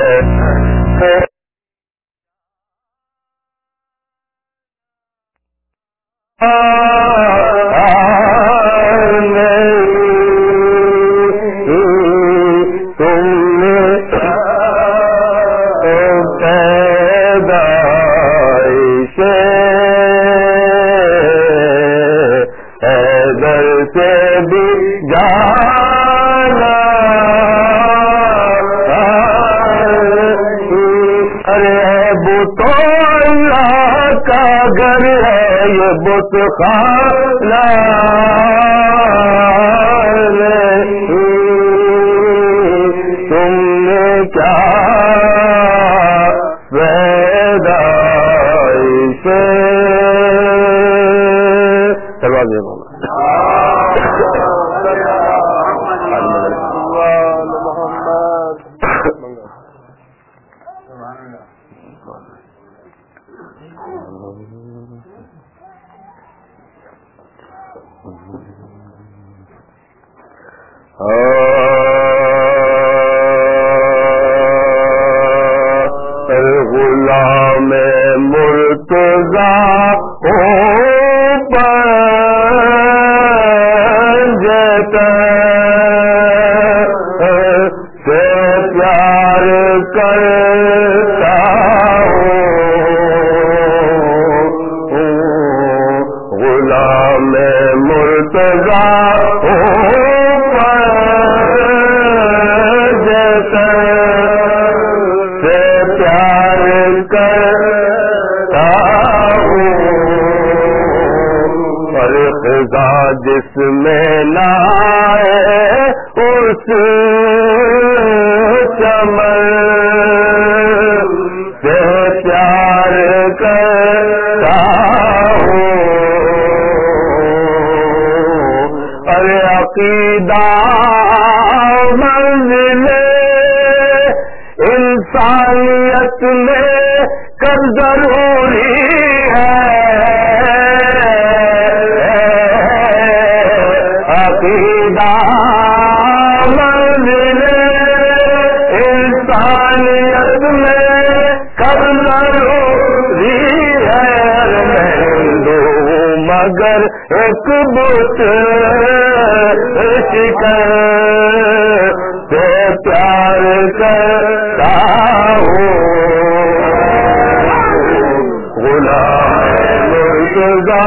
جس میں لائے اس چمن سے پیار کرتا ہوں، ارے عقیدہ منزل انسانیت میں کب ضروری ہے، عقیدہ منزل انسانیت میں کب ضروری ہے، میں دوں مگر ایک بت شکر سے پیار کرتا ہوں، غلام مرتضیٰ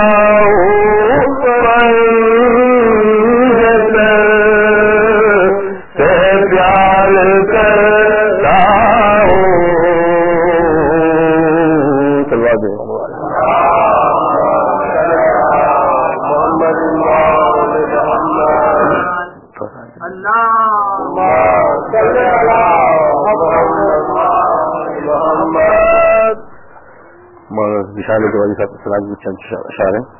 شاعر کے والی صاحب سراج میں چند اشعار ہیں.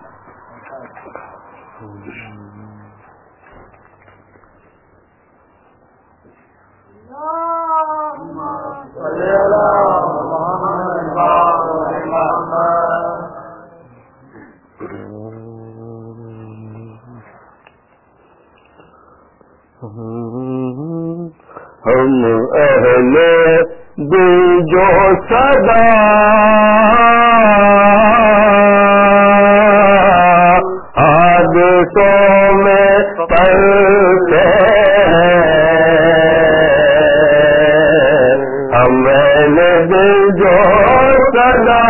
ہم اہل دل جو صدا حادثوں میں پلتے ہیں، ہم اہل دل جو صدا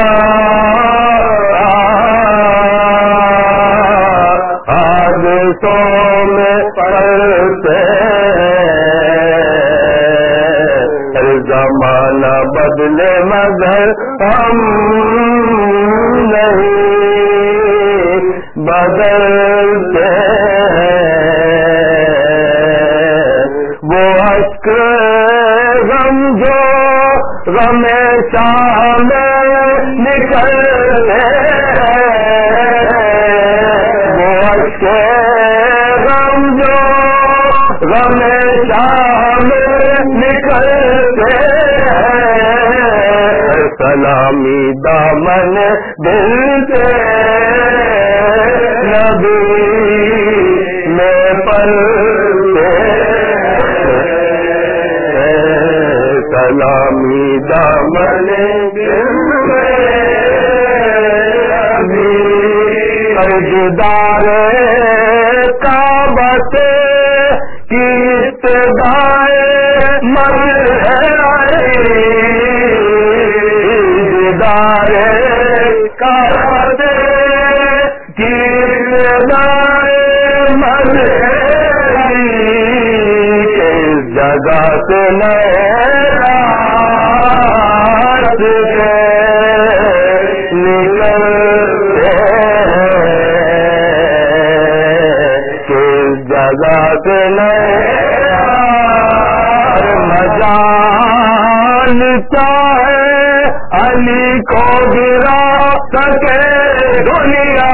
حادثوں میں پلتے زمانہ بدلے مگر ہم نہیں بدلتے ہیں، وہ اشک غم جو غم شام نکلتے ہیں، وہ اشک غم جو غم شام نکلتے سلامی دامن دل کے نبی میں پلتے غلامی دامن دیدار کعبہ سے کی ابتدائے مر ہے دیدار کعبہ سے کی ابتدائے مر ہے کس جگہ سے علی کو گرا سکے دنیا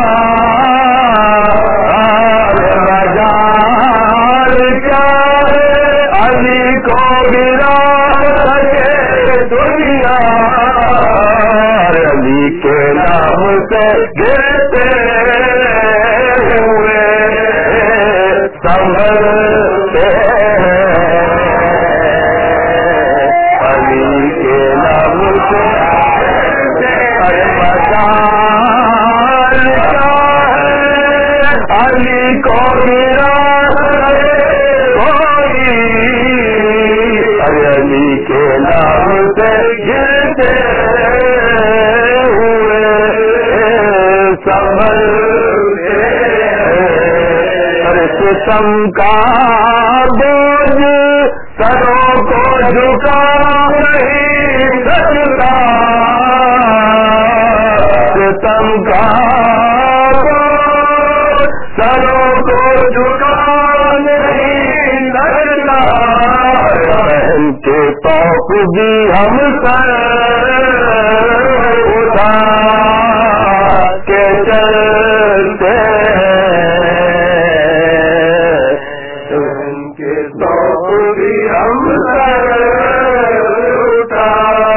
مجال کیا ہے علی کو گرا سکے دنیا علی کے نام سے گرتے ہوئے سنبھلتے علی کے نام سے علی کو گرا کوئی علی کے نام سے گرتے ہوئے سنبھلتے ستم کا بوجھ سروں کو جھکا نہیں سکتا ستم کا سروں کو جھکا نہیں سکتا بہن کے توق بھی ہم سر اٹھا کے چلتے بہن کے توق بھی ہم سر اٹھا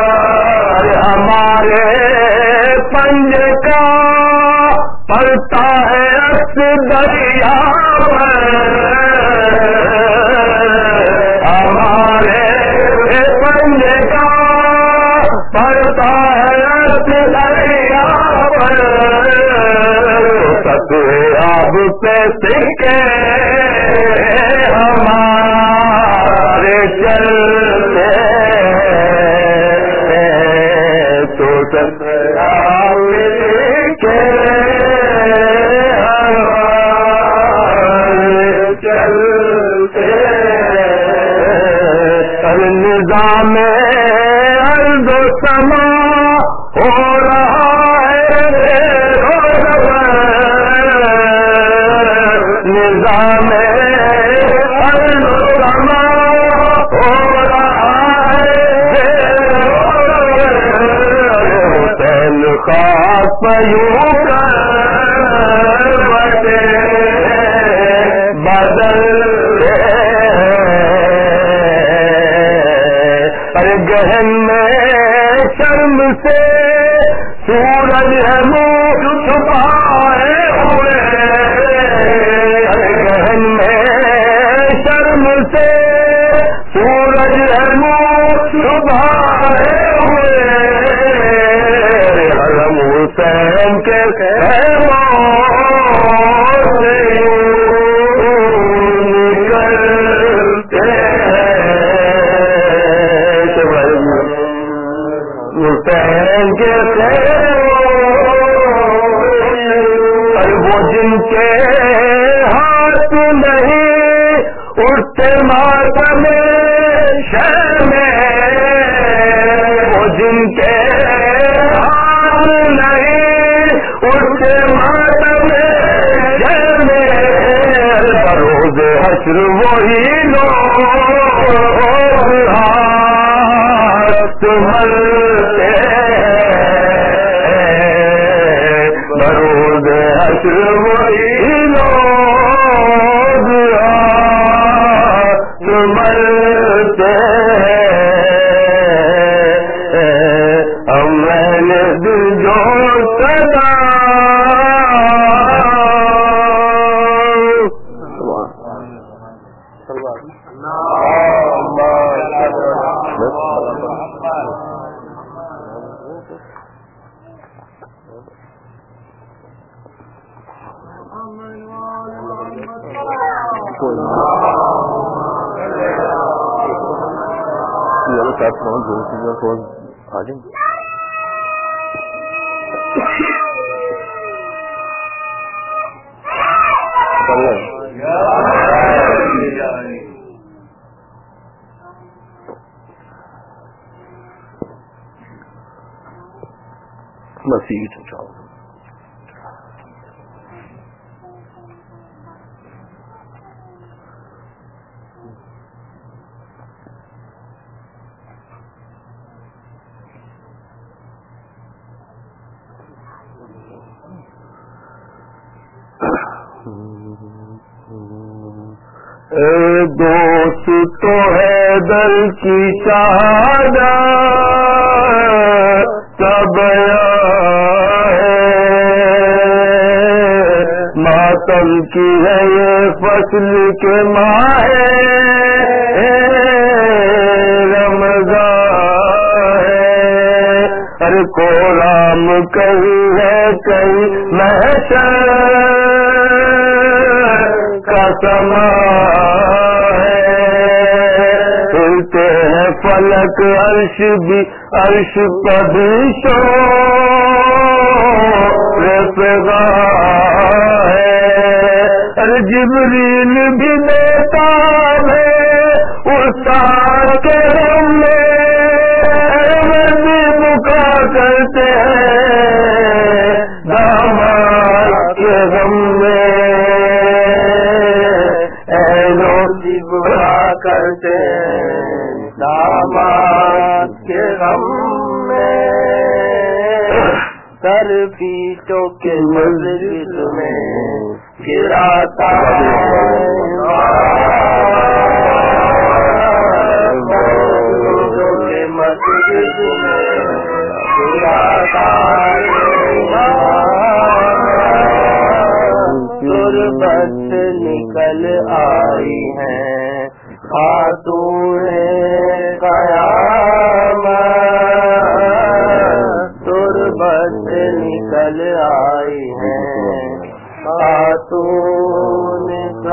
ہمارے پنج کا پڑتا ہے دریا ہمارے پنج کا پڑتا ہے دریا سطح آب سے سکے ہمارے چلتے تو سطح آب کے نظام ارض و سما ہو رہا ہے نظام ارض و سما ہو رہا ہے حسین خاص یوں کر بڑے بدل گہن میں شرم سے سورج ہے منہ چھپائے ہوئے گہن میں شرم سے سورج ہے منہ چھپائے ہوئے حرم حسین کے وہ جن کے ہاتھ نہیں اٹھتے ماتم شہر میں وہ جن کے ہاتھ نہیں اٹھتے ماتم شہر میں بروز حشر وہی لوگ ہاتھ ملتے بروز حشر وہی لوگ ہاتھ ملتے میں نے دل جو سدا مسیح چاہو دوست تو ہے دل کی شہادت سب ماتم کی ہے یہ فصل کے ماہ رمضان ہے ہر کو رام کہیں ہے کہیں محشر کا سما فلک عرش بھی عرش پبھی شوق ہے جبریل بھی دیتا ہے استاد کے غم میں بھی بکا کرتے ہیں داماد کے غم میں روزی بکا کرتے ہیں داماد کے غم میں سر پیٹوں کے مسجد میں گراتا کے مسجد میں گراتا غربت نکل آئی ہے خاتون قیامت تربت نکل آئی ہے خاتون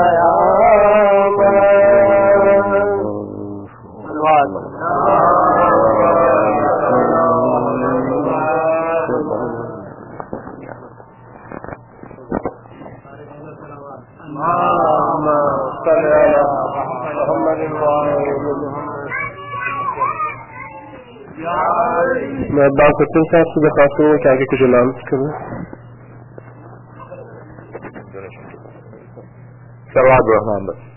میں بات کرتا ہوں صاحب سے درخواست ہوں کہ آگے کچھ اعلان کروں. سرواد الرحمان بس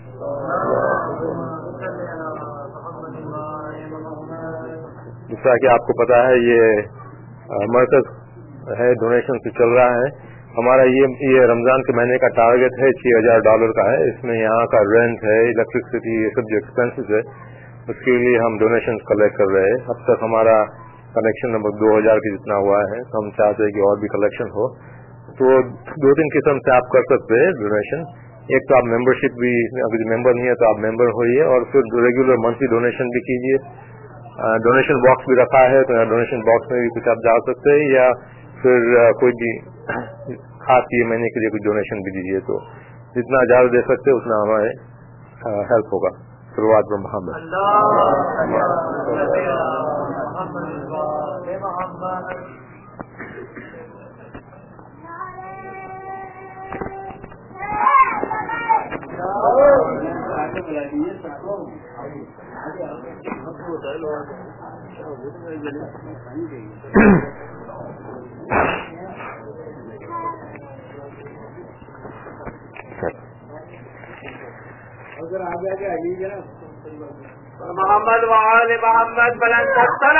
جیسا کہ آپ کو پتا ہے یہ مرکز ہے ڈونیشن سے چل رہا ہے. ہمارا یہ رمضان کے مہینے کا ٹارگیٹ ہے $6,000 کا ہے. اس میں یہاں کا رینٹ ہے, الیکٹرسٹی, یہ سب جو ایکسپینسز ہے اس کے لیے ہم ڈونیشن کلیکٹ کر رہے ہیں. اب تک ہمارا کنیکشن نمبر 2000 کے جتنا ہوا ہے, تو ہم چاہتے ہیں کہ اور بھی کلیکشن ہو. تو 2-3 قسم سے آپ کر سکتے ہیں ڈونیشن. ایک تو آپ ممبرشپ بھی, اگر ممبر نہیں ہے تو آپ ممبر ہوئیے, اور پھر ریگولر منتھلی ڈونیشن بھی کیجیے. ڈونیشن باکس بھی رکھا ہے, تو ڈونیشن باکس میں بھی کچھ آپ ڈال سکتے ہیں, یا پھر کوئی بھی خاص یہ مہینے کے لیے کچھ ڈونیشن بھی دیجیے. تو جتنا زیادہ دے سکتے اتنا ہمارے ہیلپ ہوگا. شروعات میں محمد محمد وآل محمد بلند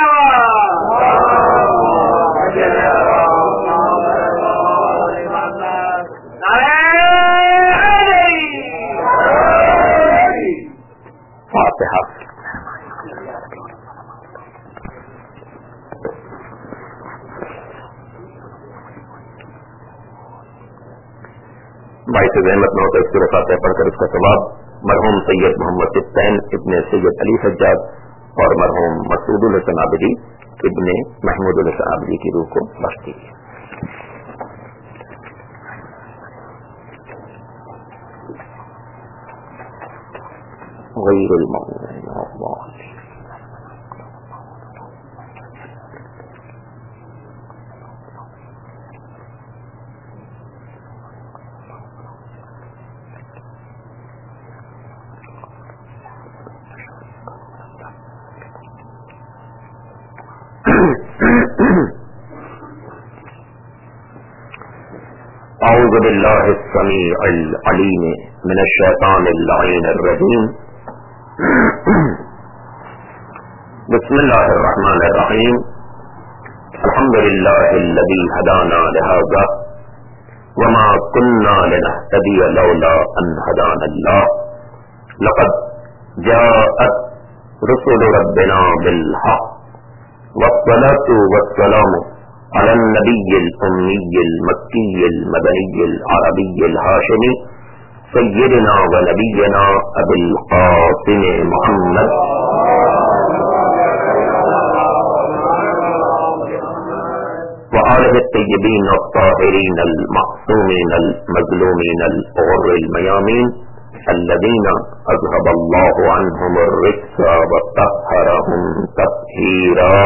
فاتحہ. بھائی سے زحمت نہ ہوتا اس کو فاتحہ پڑھ کر اس کا ثواب مرحوم سید محمد حسین ابن سید علی سجاد اور مرحوم مسعود الحسن عابدی ابن محمود الحسن عابدی کی روح کو بخش دیجیے. غیر المغضوب علیہم اعوذ باللہ السمیع العلیم من الشیطان اللعین الرجیم. بسم اللہ الرحمن الرحیم. الحمد للہ الذی ہدانا لہذا وما كنا لنهتدی لولا ان ہدانا اللہ. لقد جاءت رسل ربنا بالحق والصلاة والسلام على النبي الأمي المكي المدني العربي الهاشمي سيدنا ونبينا أبي القاسم محمد وآله الطيبين الطاهرين المعصومين المظلومين الغر الميامين الذين أذهب الله عنهم الرجس وطهرهم تطهيرا.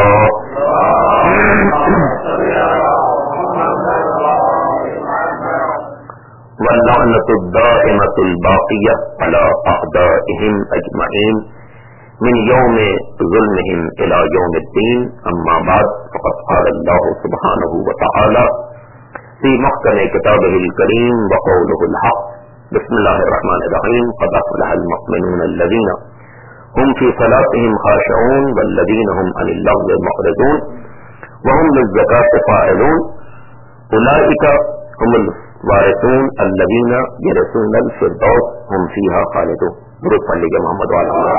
واللعنة الدائمة الباقية على أعدائهم أجمعين من يوم ظلمهم إلى يوم الدين. أما بعد فقد قال الله سبحانه وتعالى في محكم كتابه الكريم وقوله الحق. بسم الله الرحمن الرحيم. قد أفلح المؤمنون الذين هم في صلاتهم خاشعون والذين هم عن اللغو معرضون وهم للزكاة فاعلون أولئك هم الوارثون الذين يرثون الفردوس هم فيها خالدون. درود صلی محمد وعلى آله.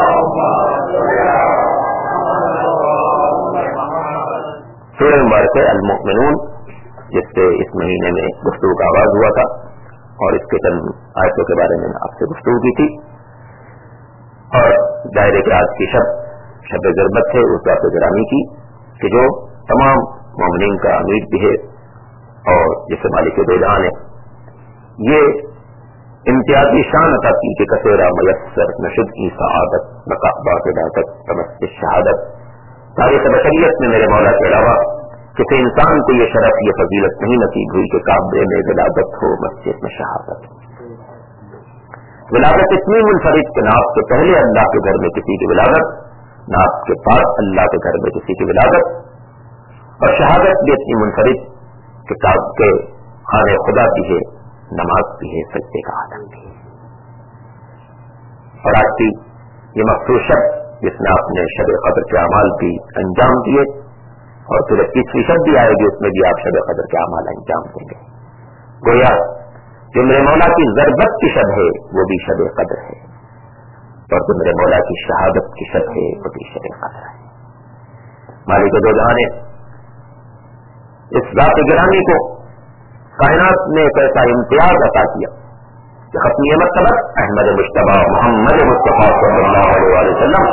سورہ مبارکہ المؤمنون جس سے اس مہینے میں گفتگو کا آغاز ہوا تھا اور اس کے چند آیتوں کے بارے میں آپ سے گفتگو کی تھی. اور دائرے کے آج کی شب ضربت ہے اس بات گرامی کی کہ جو تمام مومنین کا امید بھی ہے اور جسے مالک دو جہان ہے. یہ امتیازی شان عطا کی کہ کثیرہ میسر نشد کی سعادت نقابات عدالت تمس شہادت. تاریخ بشریت میں میرے مولا کے علاوہ کسی انسان کو یہ شرف یہ فضیلت نہیں نصیب ہوئی کہ کعبے میں ولادت ہو مسجد میں شہادت. ولادت اتنی منفرد کہ نہ آپ کے پہلے اللہ کے گھر میں کسی کی ولادت نہ آپ کے بعد اللہ کے گھر میں کسی کی ولادت. اور شہادت بھی اتنی منفرد کہ کعبے کے خانے خدا بھی ہے نماز بھی ہے سجدے کا عالم بھی ہے. اور آج کی یہ مخصوص شب جس میں آپ نے شب قدر کے اعمال بھی انجام دیے اور پھر 21ویں شب بھی آئے گی اس میں بھی آپ شب قدر کے اعمال انجام دیں گے. گویا جو میرے مولا کی ضربت کی شب ہے وہ بھی شب قدر ہے اور جو میرے مولا کی شہادت کی شب ہے وہ بھی شب قدر ہے. مالک دو جہاں نے اس ذات گرامی کو کائنات میں ایک ایسا امتیاز عطا کیا کہ ختمی مرتبہ احمد مجتبی محمد مصطفیٰ صلی اللہ علیہ وسلم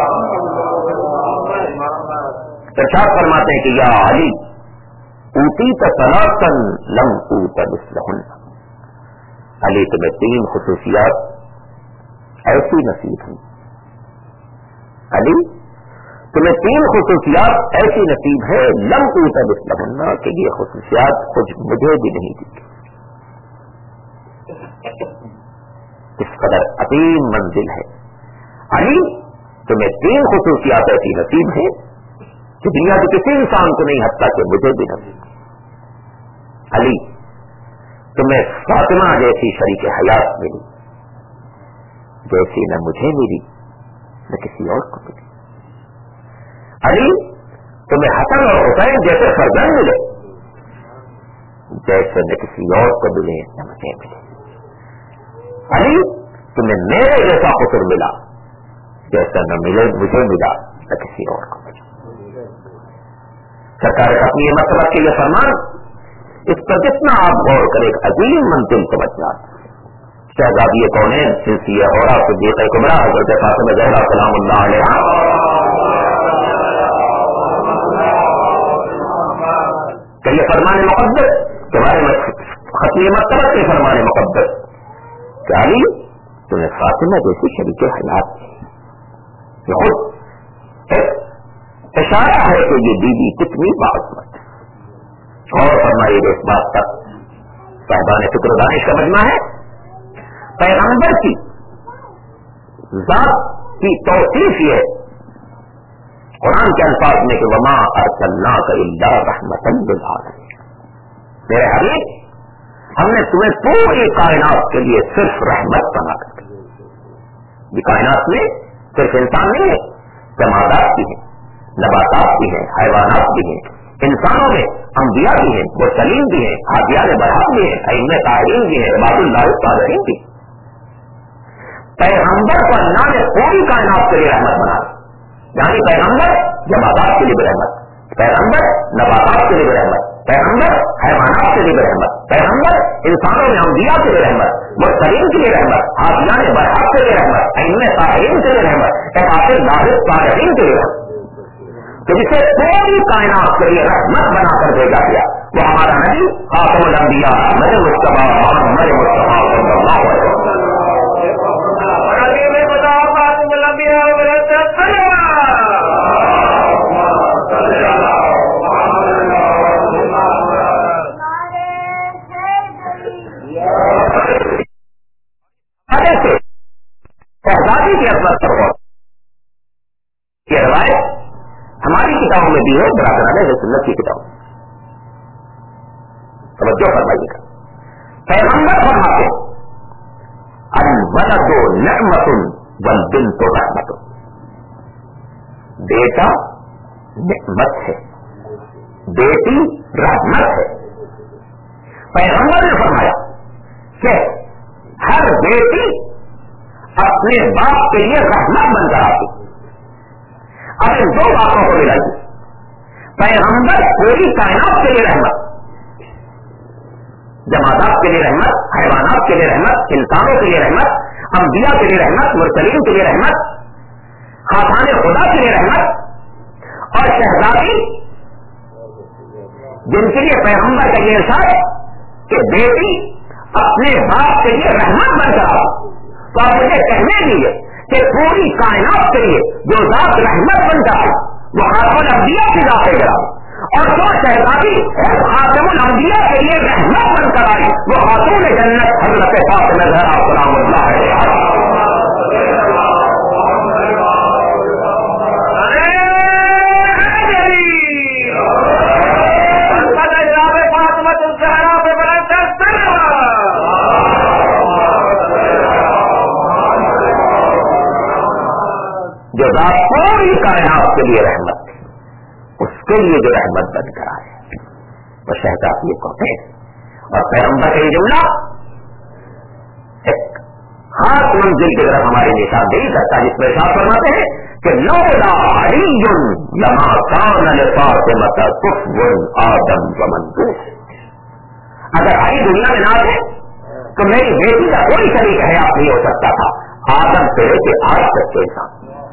ارشاد فرماتے ہیں کہ یا علی اوتیت ثلاثا لم اوت مثلہن. علی تمہیں 3 خصوصیات ایسی نصیب ہوئی. علی تمہیں 3 خصوصیات ایسی نصیب ہے لم اوت مثلہن کہ یہ خصوصیات خود مجھے بھی نہیں دی. اس قدر عظیم منزل ہے. علی تمہیں 3 خصوصیات ایسی نصیب ہیں کہ دنیا کے کسی انسان کو نہیں حتیٰ کہ مجھے بھی نصیب. علی تمہیں فاطمہ جیسی شریک حیات ملی جیسی نہ مجھے ملی نہ کسی اور کو ملی. علی تمہیں حسن اور حسین جیسے فرزند ملے جیسے نہ کسی اور کو ملے نہ مجھے ملے. علی تمہیں میرے جیسا قصر ملا جیسا نہ ملے مجھے ملا نہ کسی اور کو ملا. سرکار اپنی مطلب کے یہ فرمان اس پر جتنا آپ غور کریں ایک عظیم منزل سمجھ جاتے. شہزادی کونین سلسلہ ہورا صدیقہ کبریٰ حضرت فاطمہ زہرا سلام اللہ علیہا کہ یہ فرمان مقدس کے بارے میں ختم مرتبہ کے فرمان مقدس کہ علی تمہیں فاطمہ جیسی شریک حیات یہ خود ایک اشارہ ہے کہ یہ بیوی کتنی باعظمت اور فرمائیے اس بات تک صاحبان فکر و دانش کا مجمع ہے پیغمبر کی ذات کی توصیف یہ قرآن کے الفاظ میں کہ وما ارسلناک الا رحمتا للعالمین میرے حبیب ہم نے تمہیں پوری کائنات کے لیے صرف رحمت بنا کر یہ کائنات میں صرف انسان نہیں ہے جمادات بھی ہیں نباتات بھی ہیں حیوانات بھی ہیں انسانوں میں انبیاء بھی ہیں مرسلین بھی ہیں ہادیان برحق بھی ہیں ائمہ طاہرین بھی ہیں عباد اللہ الصالحین بھی پیغمبر کو اللہ نے پوری کائنات کے لیے رحمت بنا یعنی پیغمبر جمادات کے لیے رحمت پیغمبر نباتات کے لیے رحمت پیغمبر حیوانات کے لیے رحمت پیغمبر انسانوں میں انبیاء کے لیے رحمت مرسلین کے لیے رحمت ہادیان برحق کے لیے رحمت ائمہ طاہرین کے لیے رحمت عباد اللہ الصالحین کے لیے رحمت تو جسے پوری کائنات کے لیے رحمت بنا کر بھیجا گیا وہ ہمارا نبی خاتم الانبیاء احمد مصطفیٰ محمد مصطفیٰ صلی اللہ علیہ وسلم شہزادی کی عظمت پر یہ روایت ہماری کتابوں میں بھی ہے برادران سنت کی کتابوں توجہ فرمائیے گا پیغمبر فرماتے الولد نعمت والبنت رحمت بیٹا نعمت ہے بیٹی رحمت ہے پیغمبر نے فرمایا کہ ہر بیٹی اپنے باپ کے لیے رحمت بن کر آتی اب ان دو باتوں کو ملائیے پیغمبر پوری کائنات کے لیے رحمت جمادات کے لیے رحمت حیوانات کے لیے رحمت انسانوں کے لیے رحمت انبیاء کے لیے رحمت مرسلین کے لیے رحمت خاصان خدا کے لیے رحمت اور شہزادی جن کے لیے پیغمبر کا یہ ارشاد کہ بیٹی اپنے باپ کے لیے رحمت بن کر آؤ تو آپ مجھے کہنے دیجیے کہ پوری کائنات کے لیے جو ذات رحمت بن جائے وہ خاتم الانبیاء کی ذات ہے اور جو شہزادی خاتم الانبیاء کے لیے رحمت بن کر آئی وہ خاتون جنت حضرت فاطمہ زہرا سلام اللہ علیہا جو ذات پوری کائنات کے لیے رحمت تھی اس کے لیے جو رحمت بن کر آئے وہ شہزادی کو ہے اور پیغمبر کا یہ جملہ ایک خاص منزل کی طرف ہماری نشاندہی کرتا ہے جس میں ارشاد فرماتے ہیں کہ لولا علی لما کان لفاطمہ کفو آدم ومن اگر علی دنیا میں نہ تھے تو میری بیٹی کا کوئی شریک حیات نہیں ہو سکتا تھا آدم سے لے کے آج تک کے انسان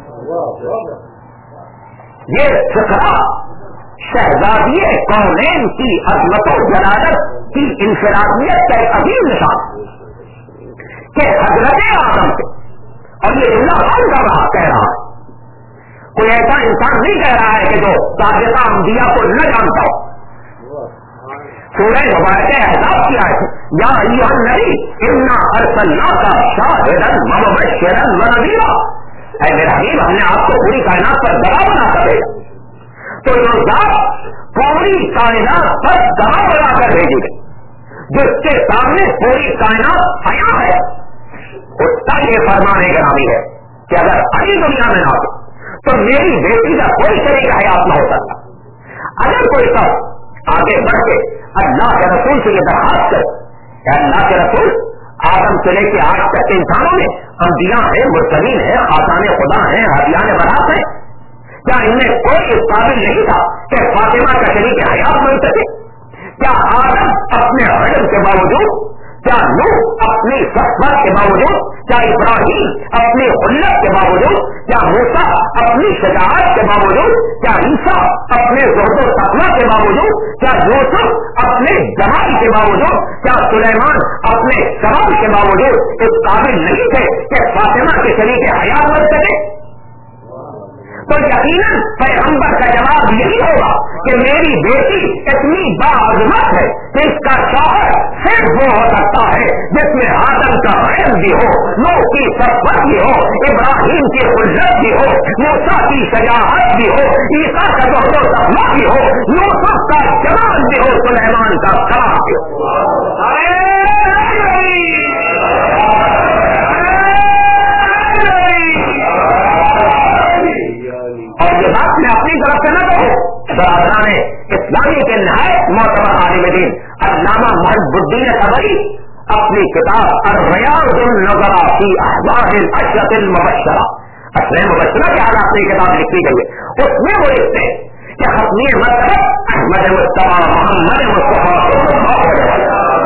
یہ فقرہ شہزادی کونین کی عظمت و جلالت کی انفرادیت کا ایک عظیم نشان کہ حضرت آدم سے اور یہ جملہ کون کر رہا کہہ رہا ہے کوئی ایسا انسان نہیں کہہ رہا ہے کہ جو سابقہ انبیاء کو نہ جانتا ہو سورہ مبارکہ احزاب کی آیت یا ایھا النبی انا ارسلناک شاہدا ومبشرا ونذیرا اے میرا حبیب ہم نے آپ کو پوری کائنات پر گواہ بنا کر بھیجا تو جو ذات پوری کائنات پر گواہ بنا کر بھیجی گئی جس کے سامنے پوری کائنات آیا ہے اس کا یہ فرمان گرامی ہے کہ اگر علی دنیا میں نہ ہو تو میری بیٹی کا کوئی شریک حیات نہ ہو سکتا اگر کوئی سب آگے بڑھ کے اللہ کے رسول سے یہ درخواست کرے کہ اللہ کے رسول آدم سے لے کے آج تک انسانوں میں انبیاء ہیں مرسلین ہیں خاصان خدا ہیں ہادیان برحق ہیں کیا ان میں کوئی اس قابل نہیں تھا کہ فاطمہ کا شریک حیات بن سکے کیا آدم اپنے علم کے باوجود کیا نوح اپنی صفت کے باوجود، کیا ابراہیم اپنی خلت کے باوجود، کیا موسیٰ اپنی شجاعت کے باوجود، کیا عیسیٰ اپنے زہد و تقویٰ کے باوجود، کیا یوسف اپنے جمال کے باوجود، کیا سلیمان اپنے کمال کے باوجود اس قابل نہیں تھے کہ فاطمہ کے شریک حیات بن سکے؟ تو یقیناً پیغمبر کا جواب یہی ہوگا کہ میری بیٹی اتنی باعظمت ہے کہ اس کا شوہر صرف وہ ہو سکتا ہے جس میں آدم کا علم بھی ہو، نوح کی صفت بھی ہو، ابراہیم کی خلت بھی ہو، موسیٰ کی شجاعت بھی ہو، عیسیٰ کا زہد و تقویٰ بھی ہو، یوسف کا جمال بھی ہو، سلیمان کا کلام بھی ہو۔ اور یہ بات میں اپنی طرف سے نہ کہوں، برادران اسلامی کے نہایت معتبر عالم دین علامہ محب الدین طبری اپنی کتاب الریاض النظرہ فی احوال الاشرة المبشرہ، اشرة مبشرہ کے حالات میں کتاب لکھی گئی ہے، اس میں وہ لکھتے ہیں کہ ختمی مطلب احمد مصطفیٰ محمد مصطفیٰ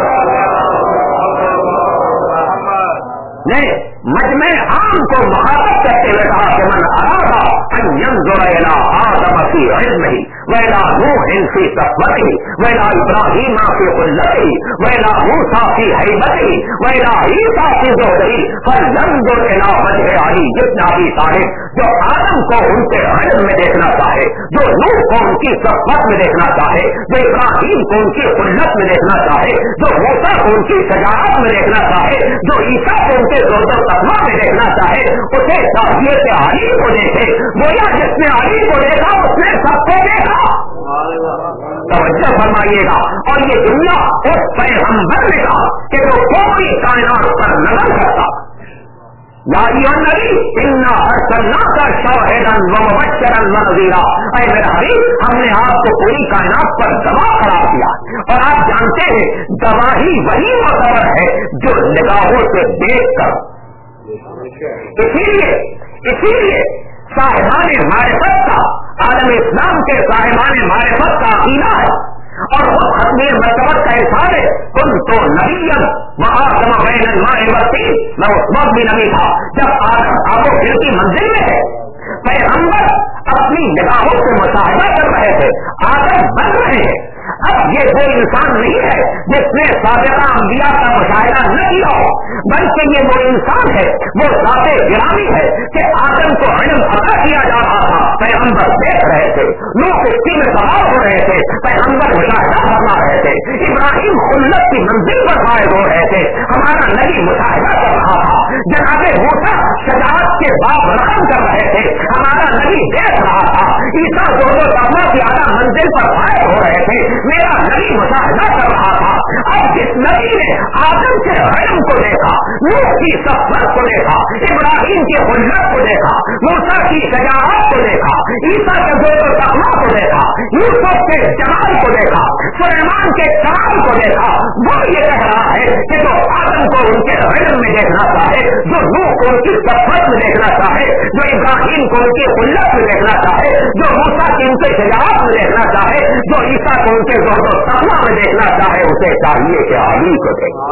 نے مجمع عام کو مخاطب کرتے ہوئے کہا کہ من اراد ان ينظر الى آدم في علمه والى نوح في صفوته والى ابراہیم في خلته والى موسیٰ في هیبته والى عیسیٰ في زہده فلينظر الى وجه علی بن ابی طالب۔ جو آدم کو ان کے علم میں دیکھنا چاہے، جو نوح کو ان کی صفوت میں دیکھنا چاہے، جو ابراہیم کو ان کی خلت میں دیکھنا چاہے، جو موسیٰ کو ان کی شجاعت میں دیکھنا چاہے، جو عیسیٰ کو ان کے زہد و تقویٰ میں دیکھنا چاہے، اسے چاہیے کہ علی کو دیکھے، گویا جس نے علی کو دیکھا اس نے سب کو دیکھا۔ توجہ فرمائیے گا، اور یہ دنیا اس پیغمبر نے کہا کہ جو کوئی کائنات پر نظر کرتا، یا ایھا النبی انا ارسلناک شاہدا ومبشرا ونذیرا، اے میرا حبیب ہم نے آپ کو پوری کائنات پر گواہ قرار دیا، اور آپ جانتے ہیں گواہی وہی معتبر ہے جو نگاہوں سے دیکھ کر۔ اسی لیے صاحبان معرفت کا، عالم اسلام کے صاحبان معرفت کا عقیدہ ہے اور وہ ختم مرتبت کا احساس ہے، تم تو نبی وآدم بین الماء والطین، میں اس وقت بھی نبی تھا جب آدم آب و گل کی منزل میں ہے، پیغمبر اپنی نگاہوں سے مشاہدہ کر رہے تھے، آدم بن رہے ہیں۔ اب یہ وہ انسان نہیں ہے جس نے سابقہ انبیاء کا مشاہدہ نہ کیا ہو، بلکہ یہ وہ انسان ہے، وہ ذات گرامی ہے کہ آدم کو علم عطا کیا جا رہا تھا، پیغمبر دیکھ رہے تھے، لوگ کشتی میں سوار ہو رہے تھے، پیغمبر مشاہدہ فرما رہے تھے، ابراہیم خلت کی منزل پر فائز ہو رہے تھے، ہمارا نبی مشاہدہ کر رہا تھا، جناب موسیٰ شجاعت کے باب رقم کر رہے تھے، ہمارا نبی دیکھ رہا تھا، عیسیٰ زہد و تقویٰ کی اعلیٰ منزل پر فائز ہو رہے تھے، میرا نبی مشاہدہ کر رہا تھا۔ اب جس نبی نے آدم کے علم کو دیکھا، نوح کی صفت کو دیکھا، ابراہیم کی خلت کو دیکھا، موسیٰ کی شجاعت کو دیکھا، عیسیٰ کے زہد و تقویٰ کو دیکھا، یوسف کے جمال کو دیکھا، سلیمان کے کمال کو دیکھا، وہ یہ کہہ رہا ہے کہ جو آدم کو ان کے علم میں دیکھنا چاہے، جو نوح کو ان کی صفت میں دیکھنا چاہے، جو ابراہیم کو ان کی خلت میں دیکھنا چاہے، جو موسیٰ کی ان کے شجاعت میں دیکھنا چاہے، جو عیسیٰ کو ان کے زہد و تقویٰ میں دیکھنا چاہے، اسے چاہیے کہ علی کو دیکھے۔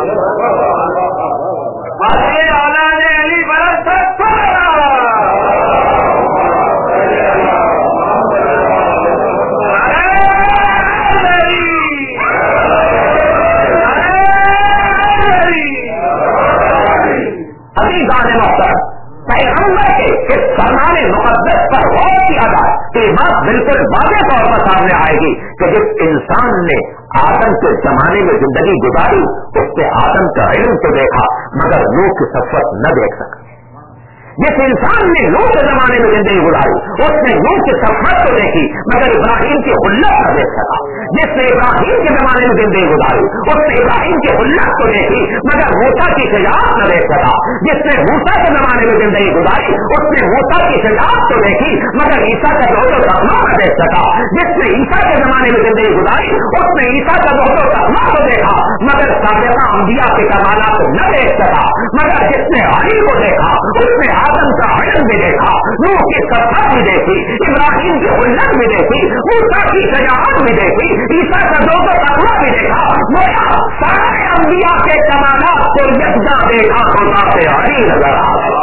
پیغمبر کے اس فرمان مقدس پر غور کیا جائے تو یہ بات بالکل واضح طور پر سامنے آئے گی کہ جس انسان نے آدم کے زمانے میں زندگی گزاری اس نے آدم کا علم تو دیکھا مگر نوح کی صفت نہ دیکھ سکا۔ جس انسان نے نوح کے زمانے میں زندگی گزاری اس نے نوح کی صفت تو دیکھی مگر ابراہیم کی خلت نہ دیکھ سکا۔ جس نے ابراہیم کے زمانے میں زندگی گزاری اس نے ابراہیم کی خلت تو دیکھی مگر موسیٰ کی شجاعت نہ دیکھ سکا۔ جس نے موسیٰ کے زمانے میں زندگی گزاری اس نے موسیٰ کی شجاعت تو دیکھی مگر عیسیٰ کا زہد و تقویٰ نہ دیکھ سکا۔ جس نے عیسیٰ کے زمانے میں زندگی گزاری اس نے عیسیٰ کا زہد و تقویٰ تو دیکھا مگر سابقہ انبیاء کے کمالات کو نہ دیکھ سکا۔ مگر جس نے علی کو دیکھا اس نے آدم کا علم जंग भी देखा, नूह की सत्ता भी देखी, इब्राहिम की उल्लत भी देखी, मूसा की शजाअत भी देखी, ईसा का दो तकवा भी देखा। गोया सारे अंबिया के कमालात को यकजा देखा तो जाते हरी नजर आ गए।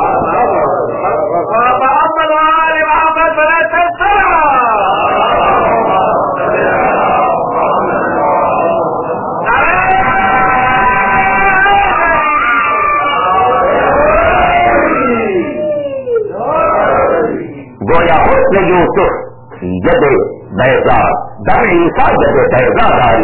गोया हुस्न यूसुफ जदे बैजा दर ईसा जदे बैजा दारी